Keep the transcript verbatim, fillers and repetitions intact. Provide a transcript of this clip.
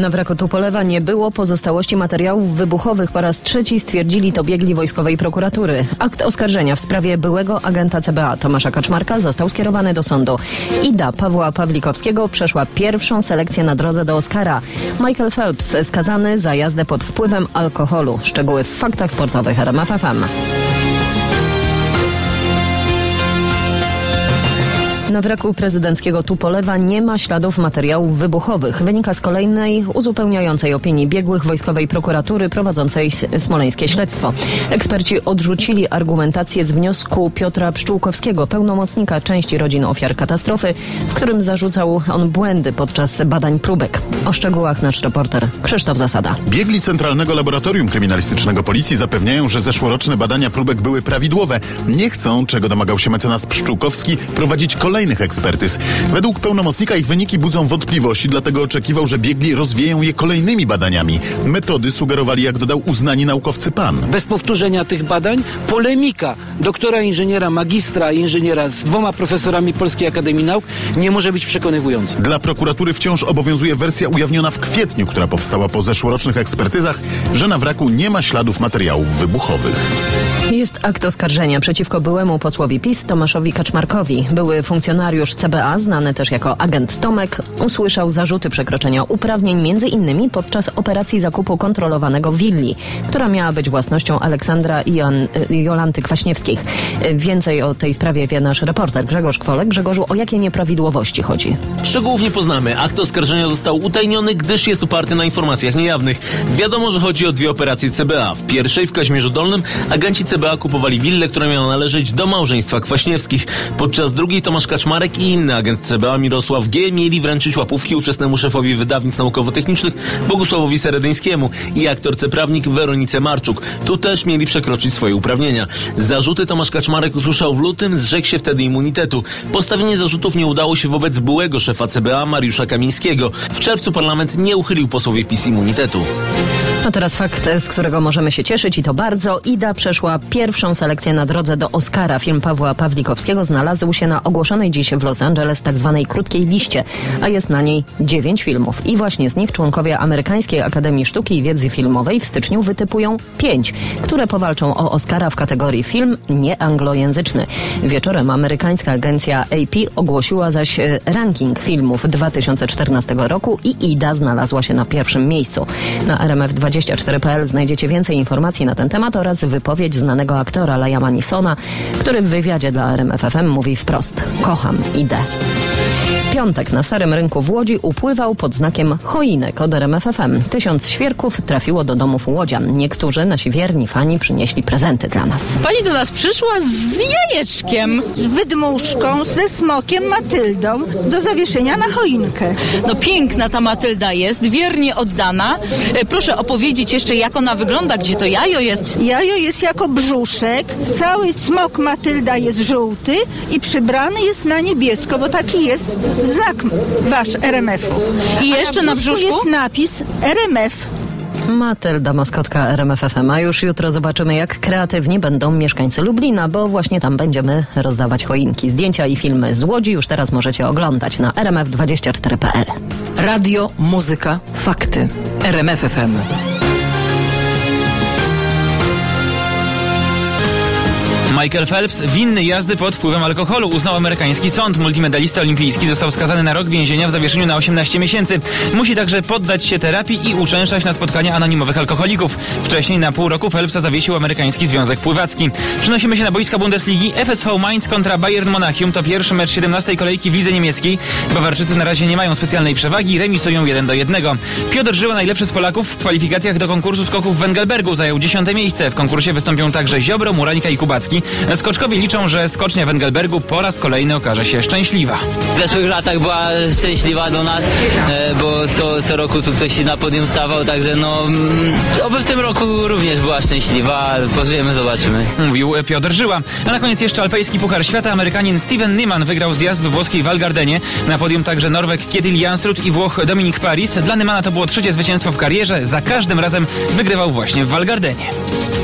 Na wraku Tupolewa nie było pozostałości materiałów wybuchowych. Po raz trzeci stwierdzili to biegli wojskowej prokuratury. Akt oskarżenia w sprawie byłego agenta C B A Tomasza Kaczmarka został skierowany do sądu. Ida Pawła Pawlikowskiego przeszła pierwszą selekcję na drodze do Oscara. Michael Phelps skazany za jazdę pod wpływem alkoholu. Szczegóły w faktach sportowych R M F F M. Na wraku prezydenckiego Tupolewa nie ma śladów materiałów wybuchowych. Wynika z kolejnej uzupełniającej opinii biegłych wojskowej prokuratury prowadzącej smoleńskie śledztwo. Eksperci odrzucili argumentację z wniosku Piotra Pszczółkowskiego, pełnomocnika części rodzin ofiar katastrofy, w którym zarzucał on błędy podczas badań próbek. O szczegółach nasz reporter Krzysztof Zasada. Biegli Centralnego Laboratorium Kryminalistycznego Policji zapewniają, że zeszłoroczne badania próbek były prawidłowe. Nie chcą, czego domagał się mecenas Pszczółkowski, prowadzić kolejnych ekspertyz. Według pełnomocnika ich wyniki budzą wątpliwości, dlatego oczekiwał, że biegli rozwieją je kolejnymi badaniami. Metody sugerowali, jak dodał, uznani naukowcy PAN. Bez powtórzenia tych badań polemika doktora inżyniera, magistra inżyniera z dwoma profesorami Polskiej Akademii Nauk nie może być przekonywująca. Dla prokuratury wciąż obowiązuje wersja ujawniona w kwietniu, która powstała po zeszłorocznych ekspertyzach, że na wraku nie ma śladów materiałów wybuchowych. Jest akt oskarżenia przeciwko byłemu posłowi PiS Tomaszowi Kaczmarkowi. Były funkcjonariusz C B A, znany też jako agent Tomek, usłyszał zarzuty przekroczenia uprawnień między innymi podczas operacji zakupu kontrolowanego willi, która miała być własnością Aleksandra i Jan, Jolanty Kwaśniewskich. Więcej o tej sprawie wie nasz reporter Grzegorz Kwolek. Grzegorzu, o jakie nieprawidłowości chodzi? Szczegółów nie poznamy. Akt oskarżenia został utajniony, gdyż jest oparty na informacjach niejawnych. Wiadomo, że chodzi o dwie operacje C B A. W pierwszej, w Kazimierzu Dolnym, agenci C B A kupowali willę, która miała należeć do małżeństwa Kwaśniewskich. Podczas drugiej Tomasz Kaczmarek i inny agent C B A Mirosław G. mieli wręczyć łapówki ówczesnemu szefowi wydawnictw naukowo-technicznych Bogusławowi Seredyńskiemu i aktorce prawnik Weronice Marczuk. Tu też mieli przekroczyć swoje uprawnienia. Zarzuty Tomasz Kaczmarek usłyszał w lutym, zrzekł się wtedy immunitetu. Postawienie zarzutów nie udało się wobec byłego szefa C B A Mariusza Kamińskiego. W czerwcu parlament nie uchylił posłowi PiS immunitetu. A teraz fakt, z którego możemy się cieszyć i to bardzo. Ida przeszła pierwszą selekcję na drodze do Oscara. Film Pawła Pawlikowskiego znalazł się na ogłoszonej dziś w Los Angeles tak zwanej krótkiej liście, a jest na niej dziewięć filmów. I właśnie z nich członkowie Amerykańskiej Akademii Sztuki i Wiedzy Filmowej w styczniu wytypują pięć, które powalczą o Oscara w kategorii film nieanglojęzyczny. Wieczorem amerykańska agencja A P ogłosiła zaś ranking filmów dwa tysiące czternastego roku i Ida znalazła się na pierwszym miejscu. Na R M F dwadzieścia cztery kropka p l znajdziecie więcej informacji na ten temat oraz wypowiedź znanego aktora Liama Neesona, który w wywiadzie dla R M F F M mówi wprost: kocham Idę. Piątek na Starym Rynku w Łodzi upływał pod znakiem choinek od R M F F M. Tysiąc świerków trafiło do domów łodzian. Niektórzy nasi wierni fani przynieśli prezenty dla nas. Pani do nas przyszła z jajeczkiem. Z wydmuszką, ze smokiem Matyldą do zawieszenia na choinkę. No piękna ta Matylda jest, wiernie oddana. E, proszę opowiedzieć jeszcze, jak ona wygląda, gdzie to jajo jest. Jajo jest jako brzuszek, cały smok Matylda jest żółty i przybrany jest na niebiesko, bo taki jest znak wasz R M F u. I jeszcze na brzuszku jest napis R M F. Matylda, maskotka R M F F M. A już jutro zobaczymy, jak kreatywni będą mieszkańcy Lublina, bo właśnie tam będziemy rozdawać choinki. Zdjęcia i filmy z Łodzi już teraz możecie oglądać na R M F dwadzieścia cztery kropka p l. Radio, muzyka, fakty. R M F F M. Michael Phelps winny jazdy pod wpływem alkoholu, uznał amerykański sąd. Multimedalista olimpijski został skazany na rok więzienia w zawieszeniu na osiemnaście miesięcy. Musi także poddać się terapii i uczęszczać na spotkania anonimowych alkoholików. Wcześniej na pół roku Phelpsa zawiesił amerykański Związek Pływacki. Przenosimy się na boiska Bundesligi. F S V Mainz kontra Bayern Monachium to pierwszy mecz siedemnastej kolejki w lidze niemieckiej. Bawarczycy na razie nie mają specjalnej przewagi, remisują jeden do jednego. Piotr Żyła, najlepszy z Polaków w kwalifikacjach do konkursu skoków w Wengelbergu, zajął dziesiąte miejsce. W konkursie wystąpią także Ziobro, Murańka i Kubacki. Skoczkowie liczą, że skocznia w Engelbergu po raz kolejny okaże się szczęśliwa. W zeszłych latach była szczęśliwa do nas, bo co, co roku tu ktoś na podium stawał, także no oby w tym roku również była szczęśliwa, ale pożyjemy, zobaczymy. Mówił Piotr Żyła. A na koniec jeszcze alpejski Puchar Świata. Amerykanin Steven Niemann wygrał zjazd we włoskiej Val Gardenie. Na podium także Norweg Kjetil Jansrud i Włoch Dominik Paris. Dla Niemana to było trzecie zwycięstwo w karierze. Za każdym razem wygrywał właśnie w Val Gardenie.